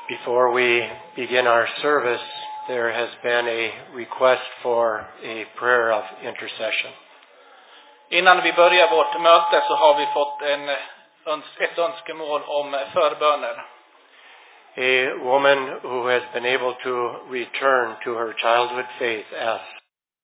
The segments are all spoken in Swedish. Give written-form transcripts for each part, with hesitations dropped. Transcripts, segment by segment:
Before we begin our service, there has been a request for a prayer of intercession. Innan vi börjar vårt möte så har vi fått ett önskemål om förböner. A woman who has been able to return to her childhood faith asks,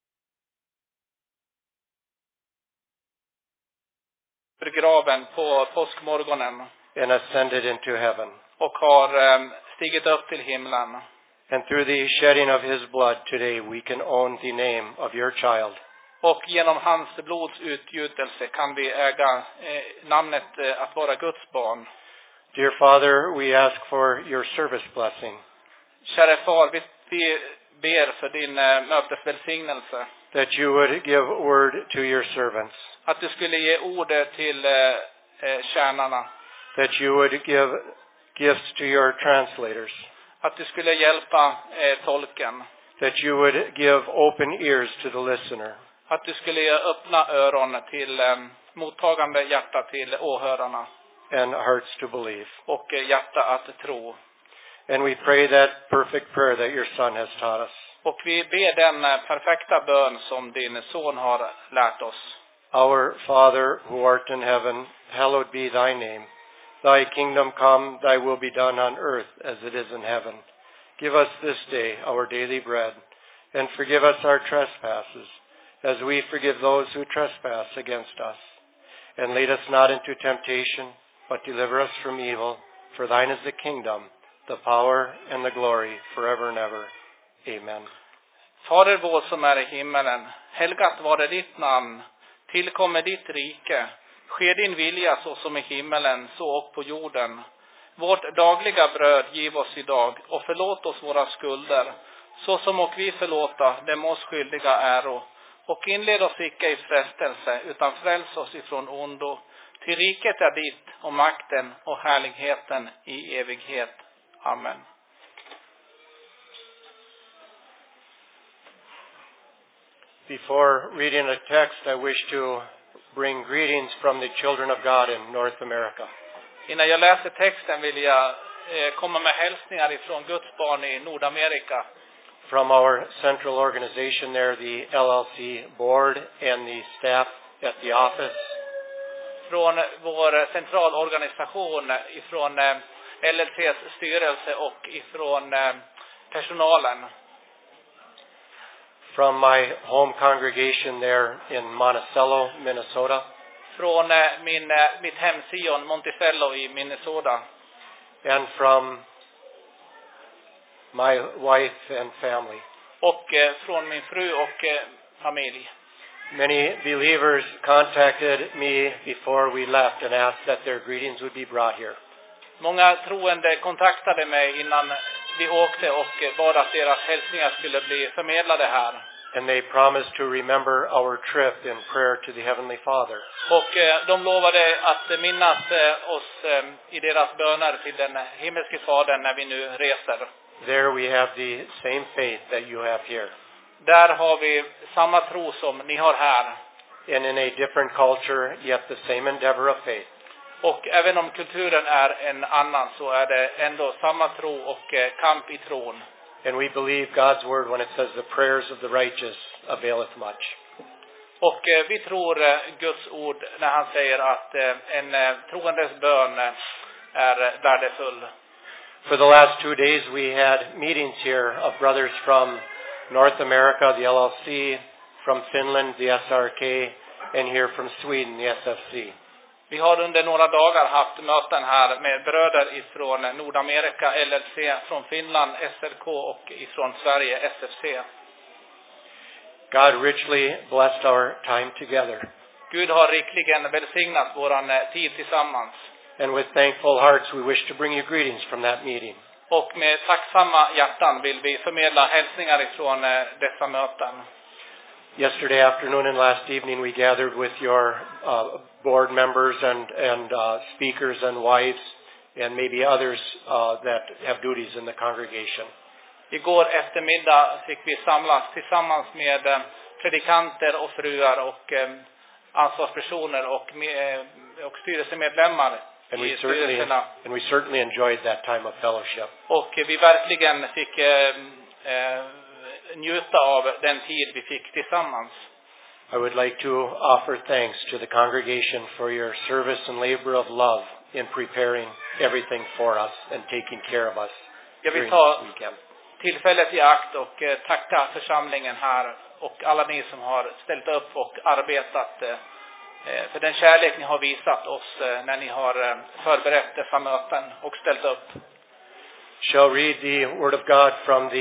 För graven på påskmorgonen and ascended into heaven. och har stigit upp till himlen. And through the shedding of his blood today we can own the name of your child. Och genom hans blods utgjutelse kan vi äga namnet att vara Guds barn. Dear Father, we ask for your service blessing. Kära far, vi ber för din mötesvälsignelse. That you would give word to your servants. Att du skulle ge ord till tjänarna. That you would give gifts to your translators. Att du skulle hjälpa tolken. That you would give open ears to the listener. Att du skulle ge öppna öron till mottagande hjärta till åhörarna. And hearts to believe. Och hjärta att tro. And we pray that perfect prayer that your son has taught us. Och vi ber den perfekta bön som din son har lärt oss. Our Father who art in heaven, hallowed be thy name. Thy kingdom come, thy will be done on earth as it is in heaven. Give us this day our daily bread, and forgive us our trespasses, as we forgive those who trespass against us. And lead us not into temptation, but deliver us from evil. For thine is the kingdom, the power, and the glory, forever and ever. Amen. Fader vår som är i himmelen, helgat vare ditt namn. Tillkommer ditt rike. Ske din vilja så som i himmelen, så och på jorden. Vårt dagliga bröd giv oss idag, och förlåt oss våra skulder, så som och vi förlåta dem oss skyldiga äro. Och inled oss icke i frestelse, utan fräls oss ifrån ondo. Till riket är ditt, och makten och härligheten i evighet. Amen. Before reading a text, I wish to bring greetings from the children of God in North America. Innan jag läser texten vill jag komma med hälsningar ifrån Guds barn i Nordamerika. From our central organization there, the LLC board and the staff at the office. Från vår centralorganisation, ifrån LLCs styrelse och ifrån personalen. From my home congregation there in Monticello, Minnesota. Från mitt hemsion Monticello i Minnesota. And from my wife and family. Och från min fru och familj. Many believers contacted me before we left and asked that their greetings would be brought here. Många troende kontaktade mig innan vi åkte och bad att deras hälsningar skulle bli förmedlade här. And they promised to remember our trip in prayer to the Heavenly Father. Och de lovade att minnas oss i deras böner till den himmelske fadern när vi nu reser. There we have the same faith that you have here. Där har vi samma tro som ni har här. And in a different culture, yet the same endeavor of faith. Och även om kulturen är en annan så är det ändå samma tro och kamp i tron. And we believe God's word when it says the prayers of the righteous availeth much. Och vi tror Guds ord när han säger att en troendes bön är värdefull. For the last 2 days we had meetings here of brothers from North America, the LLC, from Finland, the SRK, and here from Sweden, the SFC. Vi har under några dagar haft möten här med bröder ifrån Nordamerika, LLC, från Finland, SRK och ifrån Sverige, SFC. God richly blessed our time together. Gud har rikligen välsignat våran tid tillsammans. And with thankful hearts we wish to bring you greetings from that meeting. Och med tacksamma hjärtan vill vi förmedla hälsningar ifrån dessa möten. Yesterday afternoon and last evening we gathered with your board members and speakers and wives and maybe others that have duties in the congregation. Igår eftermiddag fick vi samlas tillsammans med predikanter och fruar och ansvarspersoner och styrelsemedlemmar i styrelserna. And we certainly enjoyed that time of fellowship. Och vi verkligen fick njuta av den tid vi fick tillsammans. I would like to offer thanks to the congregation for your service and labor of love in preparing everything for us and taking care of us. Jag vill ta tillfället i akt och tacka församlingen här och alla ni som har ställt upp och arbetat för den kärlek ni har visat oss när ni har förberett dessa möten och ställt upp. Shall read the word of God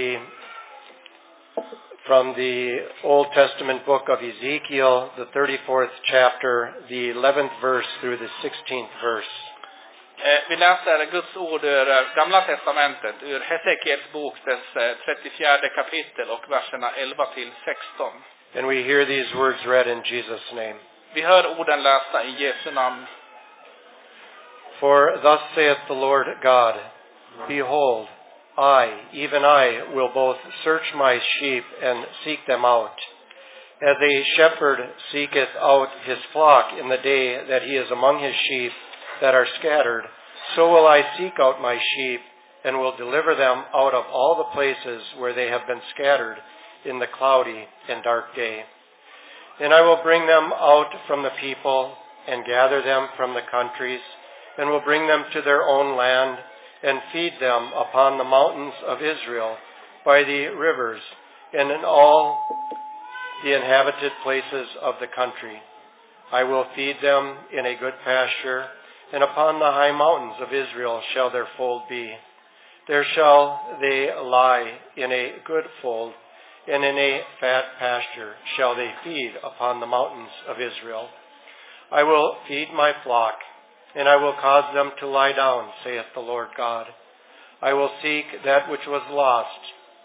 from the Old Testament book of Ezekiel, the 34th chapter, the 11th verse through the 16th verse. Vi läser Guds ord ur Gamla testamentet, ur Hesekiels bok, dess 34 kapitel och verserna 11 till 16. And we hear these words read in Jesus' name. Vi hör orden lästa i Jesu namn. For thus saith the Lord God, behold, I, even I, will both search my sheep and seek them out. As a shepherd seeketh out his flock in the day that he is among his sheep that are scattered, so will I seek out my sheep and will deliver them out of all the places where they have been scattered in the cloudy and dark day. And I will bring them out from the people and gather them from the countries and will bring them to their own land and feed them upon the mountains of Israel by the rivers and in all the inhabited places of the country. I will feed them in a good pasture, and upon the high mountains of Israel shall their fold be. There shall they lie in a good fold, and in a fat pasture shall they feed upon the mountains of Israel. I will feed my flock, and I will cause them to lie down, saith the Lord God. I will seek that which was lost,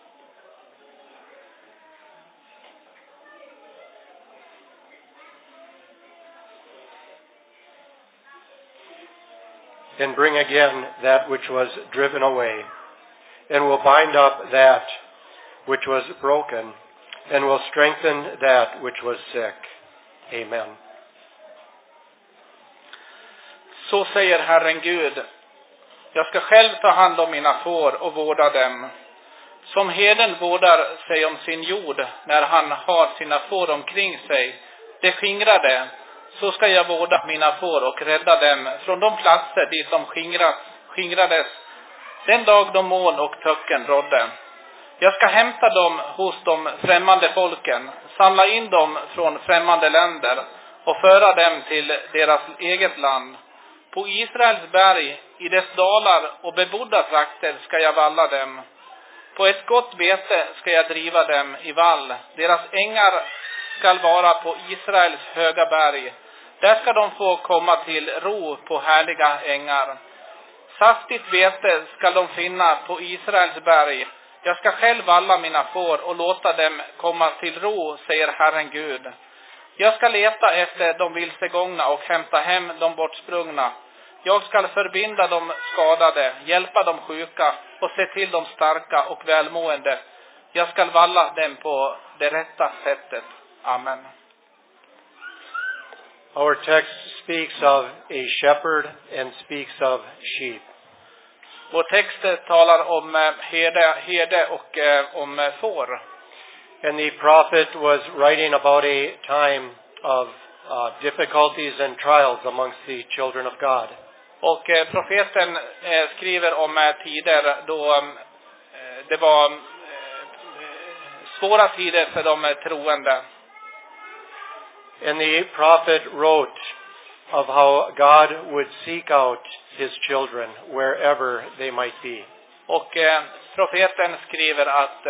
and bring again that which was driven away, and will bind up that which was broken, and will strengthen that which was sick. Amen. Så säger Herren Gud, jag ska själv ta hand om mina får och vårda dem. Som herden vårdar sig om sin jord när han har sina får omkring sig, det skingrade, så ska jag vårda mina får och rädda dem från de platser dit de skingrades den dag de moln och töcken rådde. Jag ska hämta dem hos de främmande folken, samla in dem från främmande länder och föra dem till deras eget land. På Israels berg, i dess dalar och bebodda trakter ska jag valla dem. På ett gott bete ska jag driva dem i vall. Deras ängar ska vara på Israels höga berg. Där ska de få komma till ro på härliga ängar. Saftigt bete ska de finna på Israels berg. Jag ska själv valla mina får och låta dem komma till ro, säger Herren Gud. Jag ska leta efter de vilsegångna och hämta hem de bortsprungna. Jag ska förbinda de skadade, hjälpa de sjuka och se till de starka och välmående. Jag ska valla dem på det rätta sättet. Amen. Our text speaks of a shepherd and speaks of sheep. Vår text talar om herde och om får. And the prophet was writing about a time of difficulties and trials amongst the children of God. Och profeten skriver om tider då det var svåra tider för de troende. And the prophet wrote of how God would seek out his children wherever they might be. Och profeten skriver att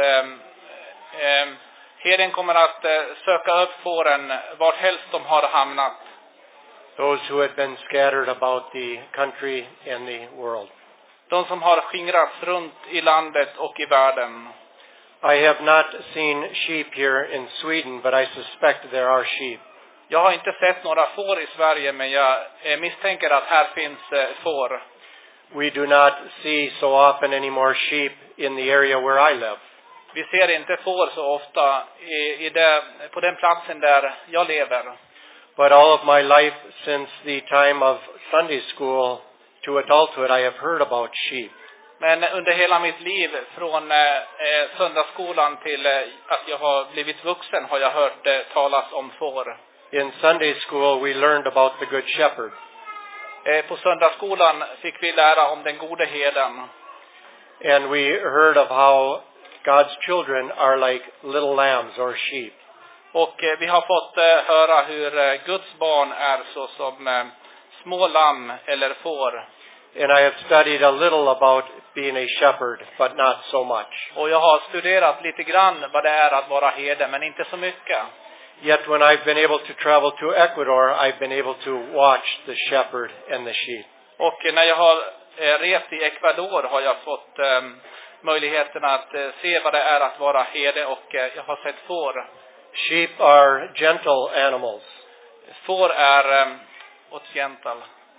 herden kommer att söka upp fåren vart helst de har hamnat. Those who had been scattered about the country and the world. De som har skingrats runt i landet och i världen. I have not seen sheep here in Sweden, but I suspect there are sheep. Jag har inte sett några får i Sverige, men jag misstänker att här finns får. We do not see so often anymore sheep in the area where I live. Vi ser inte får så ofta på den platsen där jag lever. But all of my life since the time of Sunday school to adulthood, I have heard about sheep. Men under hela mitt liv, från söndagsskolan till att jag har blivit vuxen, har jag hört talas om får. In Sunday school, we learned about the Good Shepherd. På söndagsskolan fick vi lära om den gode herden. And we heard of how God's children are like little lambs or sheep. Och vi har fått höra hur Guds barn är så som små lamm eller får. And I have studied a little about being a shepherd, but not so much. Och jag har studerat lite grann vad det är att vara herde, men inte så mycket. Yet when I've been able to travel to Ecuador, I've been able to watch the shepherd and the sheep. Och när jag har rest i Ecuador har jag fått möjligheten att se vad det är att vara herde, och jag har sett får. Sheep are gentle animals. Får är gentle.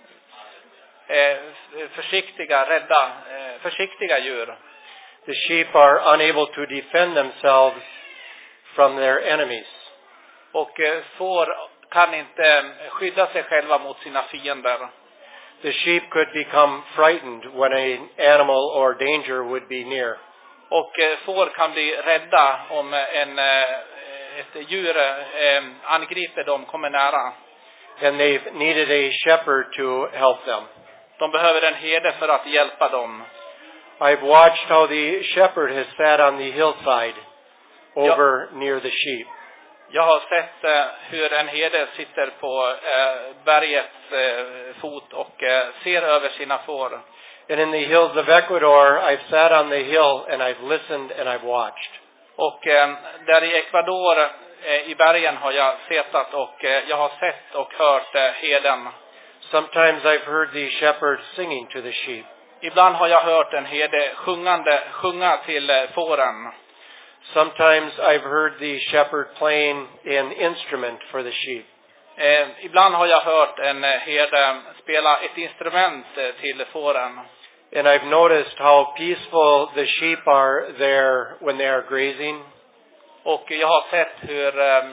Försiktiga, rädda, försiktiga djur. The sheep are unable to defend themselves from their enemies. Och får kan inte skydda sig själva mot sina fiender. The sheep could become frightened when an animal or danger would be near. Och får kan bli rädda om ett djur angriper dem, kommer nära. And they've needed a shepherd to help them. De behöver en herde för att hjälpa dem. I've watched how the shepherd has sat on the hillside over near the sheep. Jag har sett hur en herde sitter på bergets fot och ser över sina får. And in the hills of Ecuador, I've sat on the hill and I've listened and I've watched. Och där i Ecuador i bergen har jag setat och jag har sett och hört herden. Sometimes I've heard the shepherd singing to the sheep. Ibland har jag hört en herde sjunga till fåren. Sometimes I've heard the shepherd playing an instrument for the sheep. Ibland har jag hört en herde spela ett instrument till fåren. And I've noticed how peaceful the sheep are there when they are grazing. Och jag har sett hur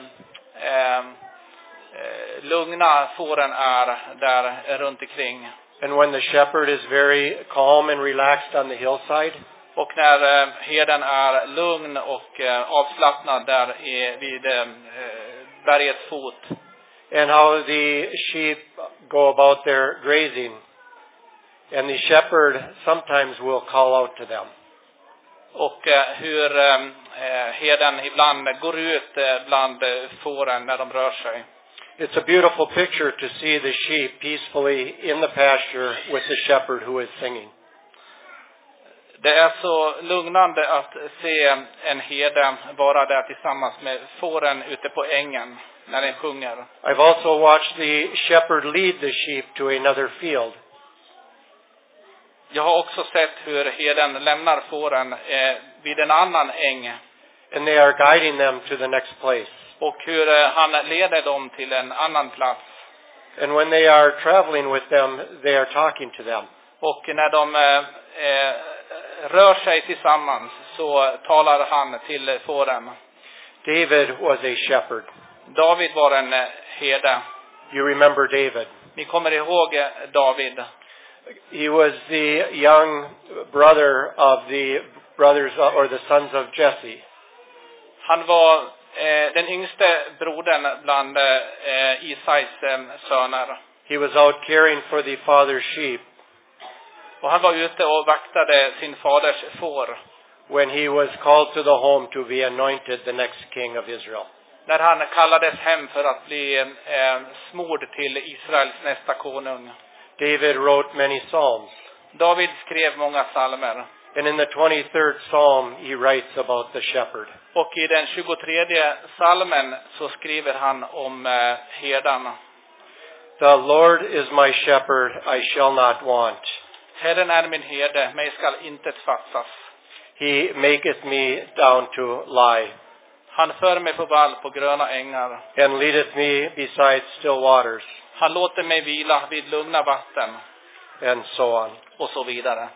lugna fåren är där runt omkring. And when the shepherd is very calm and relaxed on the hillside. Och när herden är lugn och avslappnad där vid bergets fot. And how the sheep go about their grazing. And the shepherd sometimes will call out to them. Och hur herden ibland går ut bland fåren när de rör sig. It's a beautiful picture to see the sheep peacefully in the pasture with the shepherd who is singing. Det är så lugnande att se en herde vara där tillsammans med fåren ute på ängen när den sjunger. I've also watched the shepherd lead the sheep to another field. Jag har också sett hur herden lämnar fåren vid en annan äng. And they are guiding them to the next place. Och hur han leder dem till en annan plats. And when they are traveling with them, they are talking to them. Och när de rör sig tillsammans så talar han till fåren. David was a shepherd. David var en herde. You remember David. Ni kommer ihåg David. He was the young brother of the brothers or the sons of Jesse. Han var den yngste brodern bland Isais söner. He was out caring for the father's sheep. Och han var ute och vaktade sin faders får. When he was called to the home to be anointed the next king of Israel. När han kallades hem för att bli smord till Israels nästa konung. David wrote many psalms. David skrev många psalmer. And in the 23rd psalm he writes about the shepherd. Och i den 23:e psalmen så skriver han om herdarna. The Lord is my shepherd, I shall not want. Herren är min herde, mig skall intet fattas. He maketh me down to lie. Han för mig på vall på gröna ängar. And leadeth me beside still waters. Han låter mig vila vid lugna vatten. And so on. Och så vidare.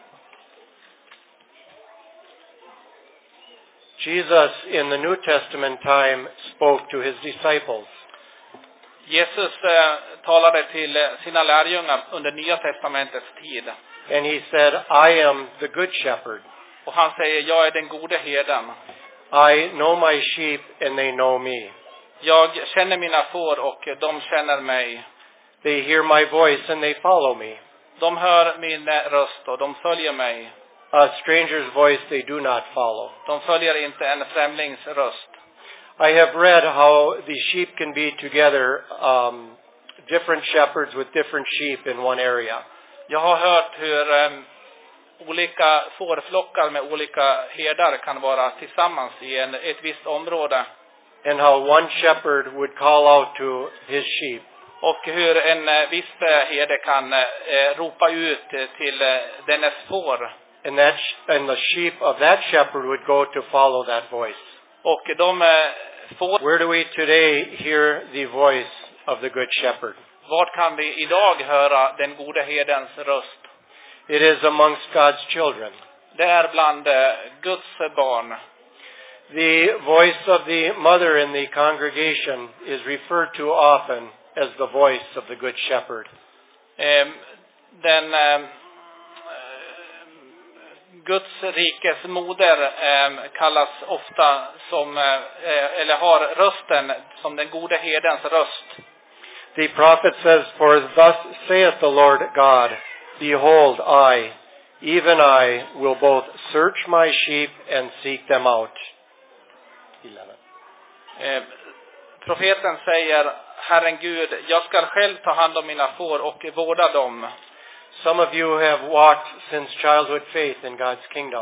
Jesus in the New Testament time spoke to his disciples. Jesus talade till sina lärjungar under Nya testamentets tid. And he said, I am the good shepherd. Och han säger, jag är den gode herden. I know my sheep and they know me. Jag känner mina får och de känner mig. They hear my voice and they follow me. De hör min röst och de följer mig. A stranger's voice they do not follow. De följer inte en främlings röst. I have read how the sheep can be together, different shepherds with different sheep in one area. Jag har hört hur olika fårflockar med olika herdar kan vara tillsammans i ett visst område. And how one shepherd would call out to his sheep. Och hur en viss herde kan ropa ut till dennes får. And the sheep of that shepherd would go to follow that voice. Och de får. Where do we today hear the voice of the good shepherd? Vart kan vi idag höra den gode herdens röst? It is amongst God's children. Det är bland Guds barn. The voice of the mother in the congregation is referred to often as the voice of the good shepherd. Den Guds rikes moder kallas ofta som eller har rösten som den gode herdens röst. The prophet says, for thus saith the Lord God, behold, I, even I, will both search my sheep and seek them out. 11. Profeten säger, Herren Gud, jag ska själv ta hand om mina får och vårda dem. Some of you have walked since childhood faith in God's kingdom.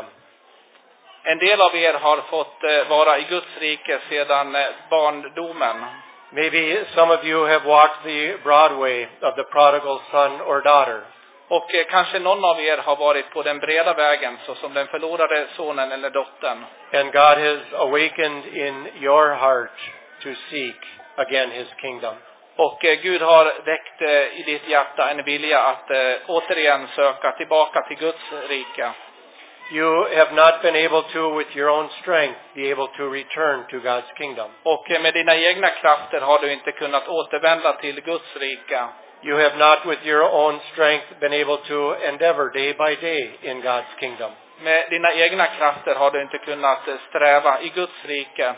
En del av er har fått vara i Guds rike sedan barndomen. Maybe some of you have walked the broad way of the prodigal son or daughter. Och kanske någon av er har varit på den breda vägen så som den förlorade sonen eller dottern. And God has awakened in your heart to seek again his kingdom. Och Gud har väckt i ditt hjärta en vilja att återigen söka tillbaka till Guds rike. You have not been able to, with your own strength, be able to return to God's kingdom. Och med dina egna krafter har du inte kunnat återvända till Guds rike. You have not, with your own strength, been able to endeavor day by day in God's kingdom. Med dina egna krafter har du inte kunnat sträva i Guds rike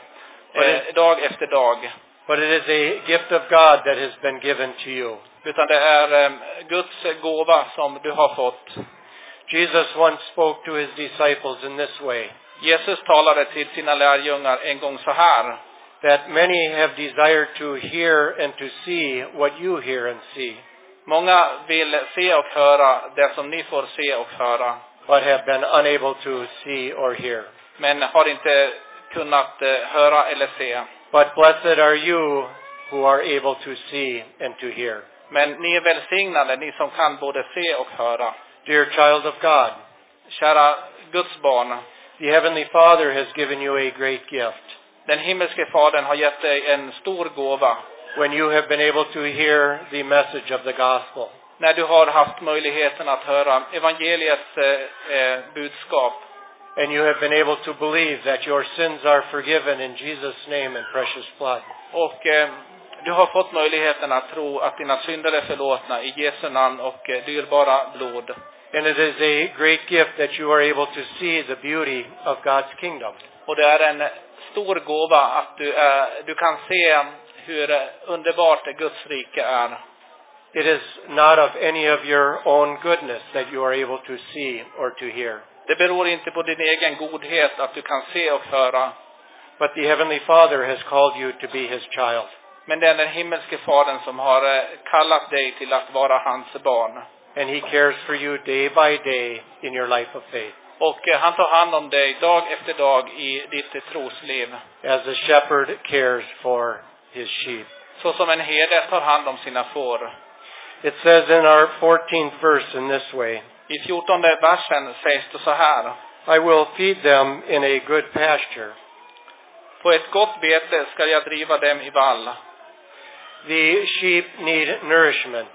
dag efter dag. But it is a gift of God that has been given to you. Utan det är Guds gåva som du har fått. Jesus once spoke to his disciples in this way. Jesus talade till sina lärjungar en gång så här. That many have desired to hear and to see what you hear and see. Många vill se och höra det som ni får se och höra. But have been unable to see or hear. Men har inte kunnat höra eller se. But blessed are you who are able to see and to hear. Men ni är välsignade, ni som kan både se och höra. Dear child of God, kära Guds barn, the Heavenly Father has given you a great gift. Den himmelske fadern har gett dig en stor gåva. When you have been able to hear the message of the gospel. När du har haft möjligheten att höra evangeliets budskap. And you have been able to believe that your sins are forgiven in Jesus' name and precious blood. Och du har fått möjligheten att tro att dina synder är förlåtna i Jesu namn och dyrbara blod. And it is a great gift that you are able to see the beauty of God's kingdom. Och det är en stor gåva att du kan se hur underbart Guds rike är. It is not of any of your own goodness that you are able to see or to hear. Det beror inte på din egen godhet att du kan se och höra. But the Heavenly Father has called you to be his child. Men det är den himmelske fadern som har kallat dig till att vara hans barn. And he cares for you day by day in your life of faith. Och han tar hand om dig dag efter dag i ditt trosliv. As a shepherd cares for his sheep. Så som en herde tar hand om sina får. It says in our 14th verse in this way. I 14:e versen sägs det så här. I will feed them in a good pasture. På ett gott bete ska jag driva dem i vall. The sheep need nourishment.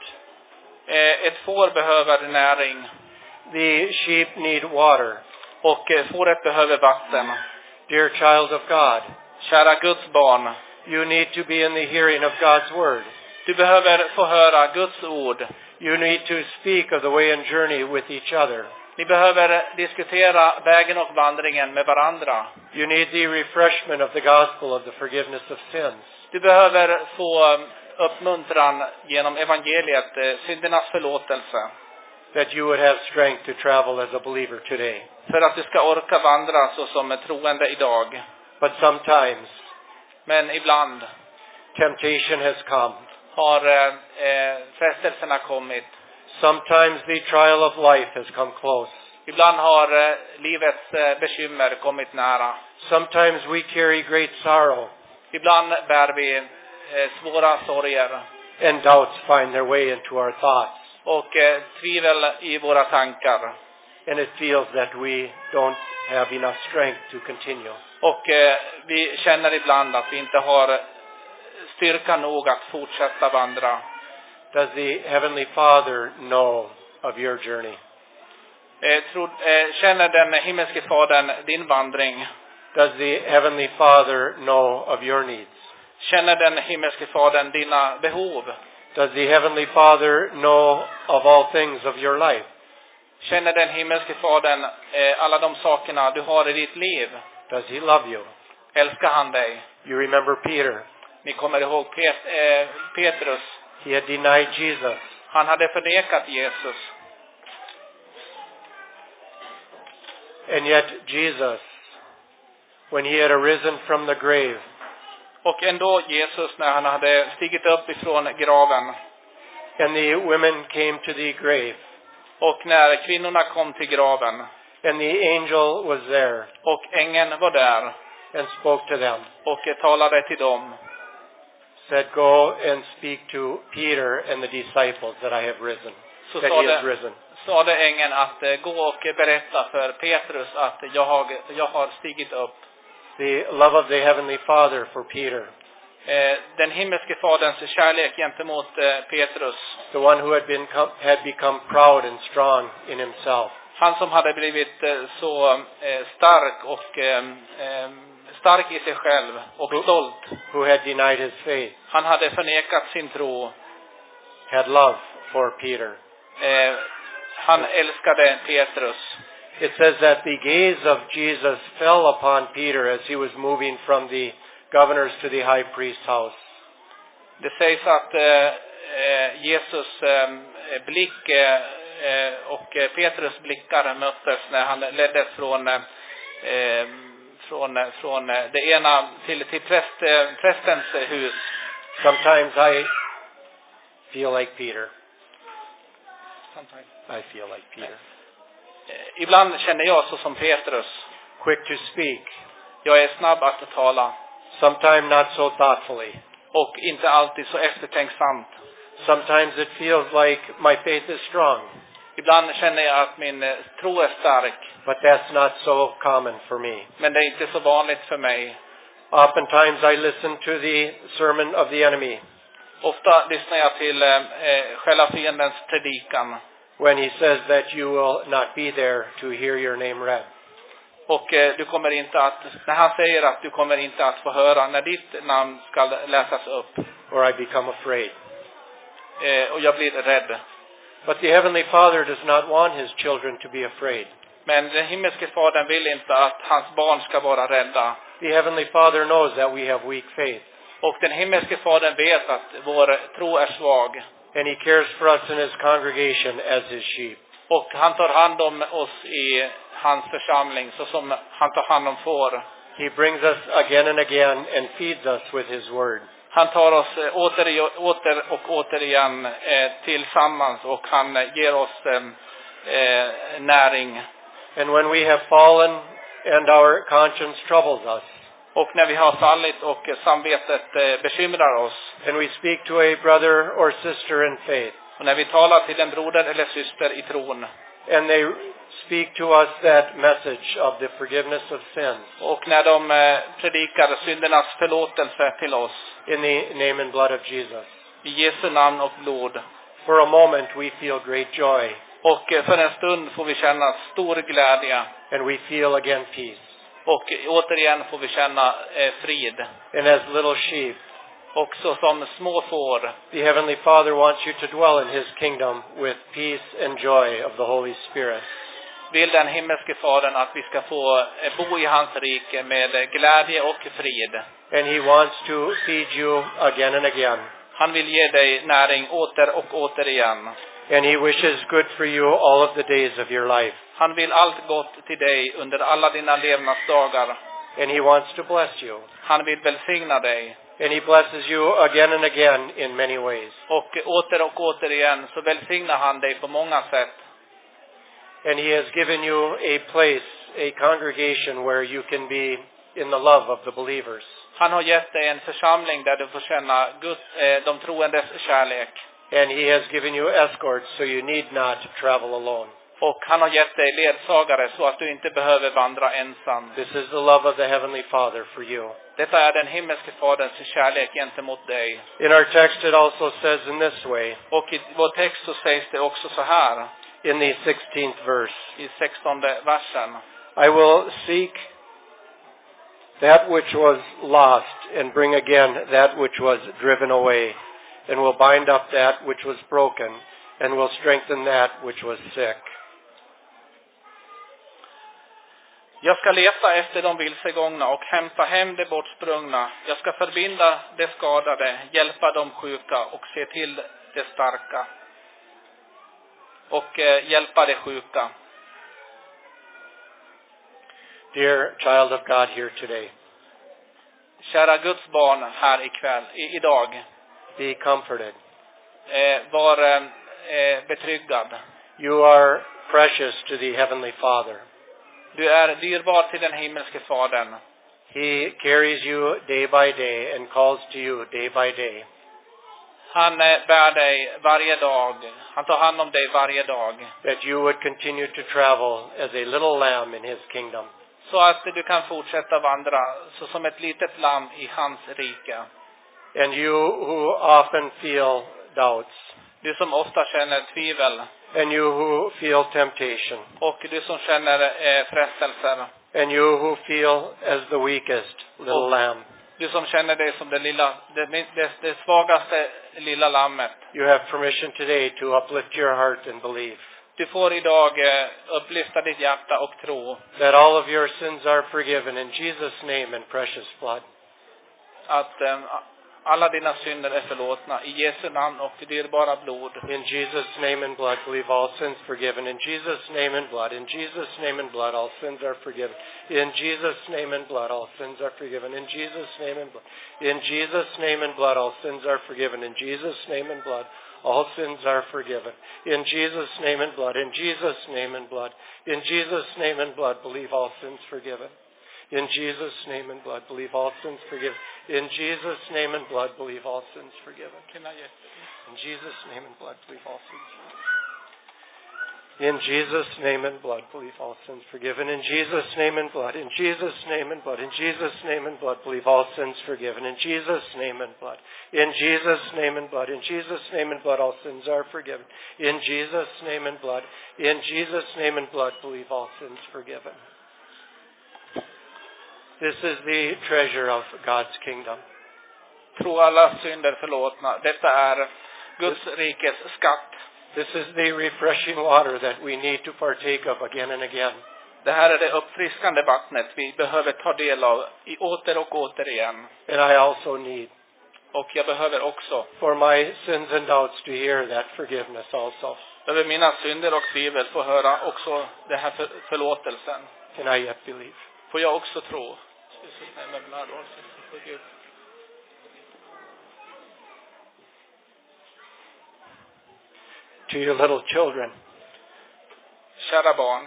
Ett får behöver näring. The sheep need water. Och fåret behöver vatten. Dear child of God, kära Guds barn, you need to be in the hearing of God's word. Du behöver få höra Guds ord. You need to speak of the way and journey with each other. Ni behöver diskutera vägen och vandringen med varandra. You need the refreshment of the gospel of the forgiveness of sins. Du behöver få uppmuntran genom evangeliet, syndernas förlåtelse. That you would have strength to travel as a believer today. För att du ska orka vandra så som troende idag. But sometimes Men ibland temptation has come. har frestelserna kommit. Sometimes the trial of life has come close. Ibland har livets bekymmer kommit nära. Sometimes we carry great sorrow. Ibland bär vi svåra sorger. And doubts find their way into our thoughts. Och tvivel i våra tankar. And it feels that we don't have enough strength to continue. Och vi känner ibland att vi inte har styrka nog att fortsätta vandra. Does the Heavenly Father know of your journey? Känner den himmelske fadern din vandring? Does the Heavenly Father know of your needs? Känner den himmelske fadern dina behov? Does the Heavenly Father know of all things of your life? Känner den himmelske fadern alla de sakerna du har i ditt liv? Does he love you? Älskar han dig? You remember Peter. Ni kommer ihåg Petrus. He had denied Jesus. Han hade förnekat Jesus. And yet Jesus, when he had arisen from the grave, och ändå Jesus, när han hade stigit upp ifrån graven, and the women came to the grave, och när kvinnorna kom till graven, and the angel was there, och ängeln var där, and spoke to them, och talade till dem, said, "Go and speak to Peter and the disciples that I have risen." Så that he has risen. sade ängeln att gå och berätta för Petrus att jag har stigit upp. The love of the Heavenly Father for Peter, Den himmelske faderns kärlek gentemot Petrus, the one who had become proud and strong in himself, han som hade blivit så stark och stark i sig själv och stolt, who had denied his faith, han hade förnekat sin tro, had love for Peter. Han älskade Petrus. It says that the gaze of Jesus fell upon Peter as he was moving from the governors to the high priest's house. Det sägs att Jesus blick och Petrus blickar möttes när han leddes från det ena till prästens hus. Sometimes I feel like Peter. I feel like Peter. Ibland känner jag så som Petrus. Quick to speak. Jag är snabb att tala. Sometimes not so thoughtfully. Och inte alltid så eftertänksamt. Sometimes it feels like my faith is strong. Ibland känner jag att min tro är stark. But that's not so common for me. Men det är inte så vanligt för mig. Oftentimes I listen to the sermon of the enemy. Ofta lyssnar jag till själva fiendens predikan. When he says that you will not be there to hear your name read. Och du kommer inte att, när han säger att du kommer inte att få höra när ditt namn ska läsas upp. Or I become afraid. Och jag blir rädd. But the Heavenly Father does not want his children to be afraid. Men den himmelske fadern vill inte att hans barn ska vara rädda. The Heavenly Father knows that we have weak faith. Och den himmelske fadern vet att vår tro är svag. And he cares for us in his congregation as his sheep. Och han tar hand om oss i hans församling så som han tar hand om får. He brings us again and again and feeds us with his word. Han tar oss återigen tillsammans och han ger oss näring. And when we have fallen and our conscience troubles us, och när vi har fallit och samvetet bekymrar oss, and we speak to a brother or sister in faith, och när vi talar till en broder eller syster i tron, and they speak to us that message of the forgiveness of sins, och när de predikar syndernas förlåtelse till oss in the name and blood of Jesus, i Jesu namn och blod, for a moment we feel great joy, och för en stund får vi känna stor glädje, and we feel again peace. och återigen får vi känna frid. And as little sheep, också som små får. The Heavenly Father wants you to dwell in His kingdom with peace and joy of the Holy Spirit. Vill den himmelske Fadern att vi ska få bo i hans rike med glädje och frid. And He wants to feed you again and again. Han vill ge dig näring åter och återigen. And He wishes good for you all of the days of your life. Han vill allt gott till dig under alla dina levnadsdagar. And He wants to bless you. Han vill välsigna dig. And He blesses you again and again in many ways. Och återigen så välsignar han dig på många sätt. And He has given you a place, a congregation where you can be in the love of the believers. Han har gett dig en församling där du får känna de troendes kärlek. And He has given you escorts so you need not travel alone. Och han har gett dig ledsagare så att du inte behöver vandra ensam. This is the love of the Heavenly Father for you. Detta är den himmelske Faderns kärlek gentemot dig. In our text it also says in this way, Och i vår text så sägs det också så här. in the 16th verse, I 16:e versen. I will seek that which was lost and bring again that which was driven away, and will bind up that which was broken, and will strengthen that which was sick. Jag ska leta efter de vilsegångna och hämta hem de bortsprungna. Jag ska förbinda de skadade, hjälpa de sjuka och se till de starka. Och hjälpa de sjuka. Dear child of God here today, Kära Guds barn här ikväll, idag. be comforted. Var betryggad. You are precious to the Heavenly Father. Du är dyrbar till den himmelske Fadern. He carries you day by day and calls to you day by day. Han bär dig varje dag. Han tar hand om dig varje dag. That you would continue to travel as a little lamb in His kingdom. Så att du kan fortsätta vandra så som ett litet lamm i hans rike. And you who often feel doubts. Du som ofta känner tvivel. And you who feel temptation. Och du som känner frestelser. And you who feel as the weakest little lamb. Du som känner dig som det svagaste lilla lammet. You have permission today to uplift your heart and believe. Du får idag upplyfta ditt hjärta och tro. That all of your sins are forgiven in Jesus' name and precious blood. Att alla dina synder är förlåtna i Jesu namn och dyrbara blod. In Jesus' name and blood, believe all sins forgiven. In Jesus' name and blood. In Jesus' name and blood, all sins are forgiven. In Jesus' name and blood, all sins are forgiven. In Jesus' name and blood. In Jesus' name and blood, all sins are forgiven. In Jesus' name and blood, all sins are forgiven. In Jesus' name and blood. In Jesus' name and blood. In Jesus' name and blood, believe all sins forgiven. In Jesus' name and blood, believe all sins forgiven. In Jesus' name and blood, believe all sins forgiven. In Jesus' name and blood, believe all sins forgiven. In Jesus' name and blood, believe all sins forgiven. In Jesus' name and blood. In Jesus' name and blood. In Jesus' name and blood, believe all sins forgiven. In Jesus' name and blood. In Jesus' name and blood. In Jesus' name and blood, all sins are forgiven. In Jesus' name and blood. In Jesus' name and blood, believe all sins forgiven. This is the treasure of God's kingdom. Tro alla synder förlåtna. Detta är Guds rikes skatt. This is the refreshing water that we need to partake of again and again. Det här är det uppfriskande vattnet vi behöver ta del av åter och återigen. And I also need. Och jag behöver också. For my sins and doubts to hear that forgiveness also. Över mina synder och tvivel få höra också den här förlåtelsen. Can I yet believe? Får jag också tro. To your little children. Kära barn.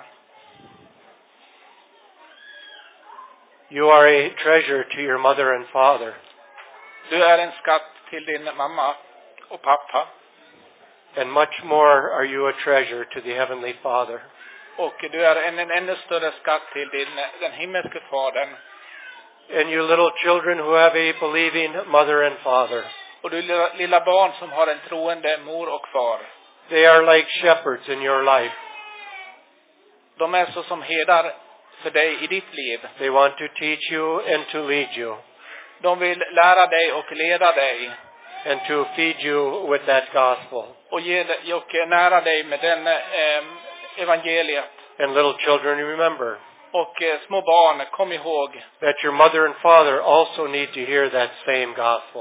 You are a treasure to your mother and father. Du är en skatt till din mamma och pappa. And much more are you a treasure to the Heavenly Father. Och du är en ännu större skatt till den himmelske Fadern. And you little children who have a believing mother and father. Och du lilla barn som har en troende mor och far. They are like shepherds in your life. De är så som herdar för dig i ditt liv. They want to teach you and to lead you. De vill lära dig och leda dig. and to feed you with that gospel. Och nära dig med den evangeliet. And little children, remember Och små barn, kom ihåg that your mother and father also need to hear that same gospel.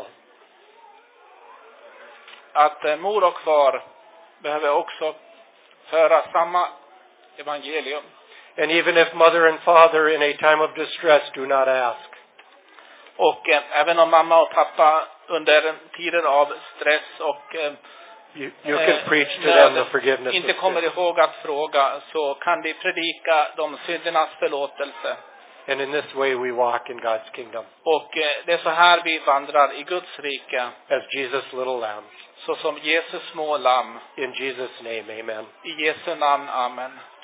att mor och far behöver också föra samma evangelium. And even if mother and father in a time of distress do not ask, Och även om mamma och pappa under tider av stress och you can preach to them the forgiveness of inte kommer sin. ihåg att fråga, så kan de predika de syndernas förlåtelse. And in this way we walk in God's kingdom Och det är så här vi vandrar i Guds rike, as Jesus' little lamb. så som Jesus små lamm. In Jesus' name, amen. I Jesu namn, amen.